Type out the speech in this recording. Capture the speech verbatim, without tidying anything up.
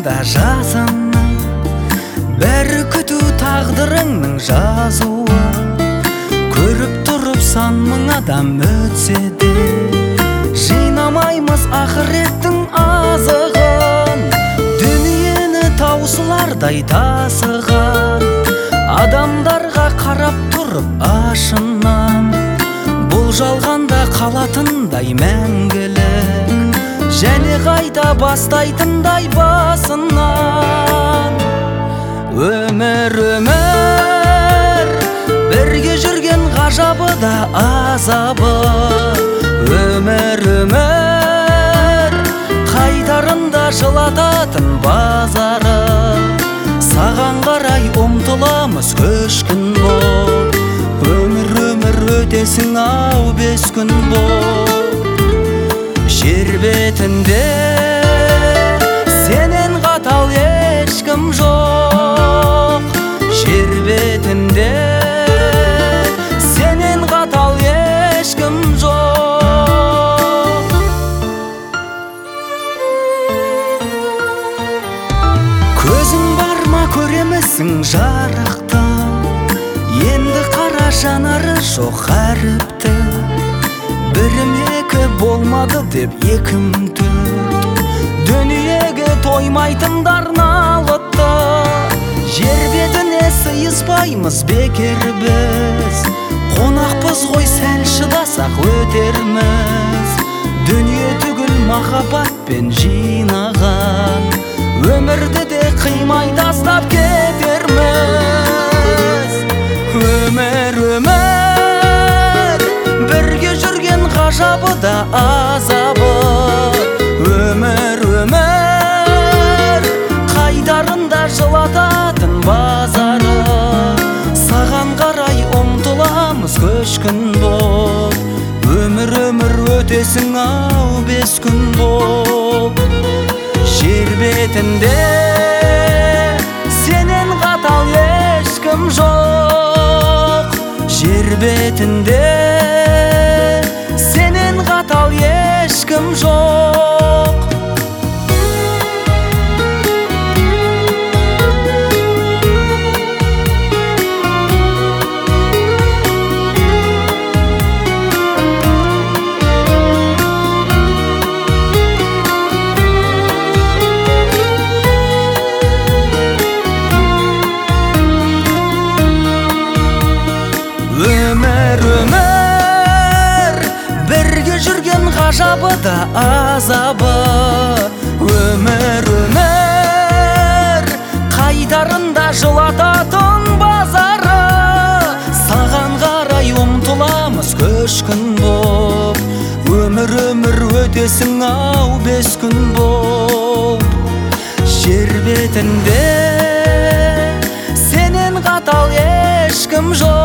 да жазаны, бәрі күту тағдырыңның жазуы. Көріп тұрып сан мың адам өтсе де, жинамаймыз ақыреттің азығын. Дүниені таусылардай тасыған адамдарға қарап тұрып ашынам. Бұл жалғанда қалатындай мәңгілік, және қайта бастайтындай басынан. Өмір, өмір, бірге жүрген ғажабы да азабы. Өмір, өмір, қайтарында жылататын базары. Саған қарай ұмтыламыз көшкін боп, өмір, өмір өтесің ау бес күн боп. Жер бетінде сенен қатал ешкім жоқ. Жер бетінде сенен қатал ешкім жоқ. Көзің бар ма көремісің жарықты, енді қара жанары жоқ әріпті. Бірім екі болмады деп екім төрт, дүниеге тоймайтындар налытты. Жер бетіне сыйыспаймыз бекер біз, қонақпыз ғой сәл шыдасақ өтерміз. Дүние түгіл махаббатпен жинаған, өмірді де қимай тастап кетерміз. Өмір, өмір, бірге жүрген ғажабы да азабы. Өмір, өмір, қайтарында жылататын базары. Саған қарай ұмтыламыз көшкін боп, өмір, өмір өтесің ау бес күн боп. Жер бетінде сенен қатал ешкім жоқ. Жер бетінде сенен қатал ешкім жоқ. Өмір, өмір, бірге жүрген ғажабы да азабы. Өмір, өмір, қайтарында жылататын базары. Саған қарай ұмтыламыз көшкін боп, өмір, өмір өтесің ау бес күн боп. Жер бетінде сенен қатал ешкім жоқ.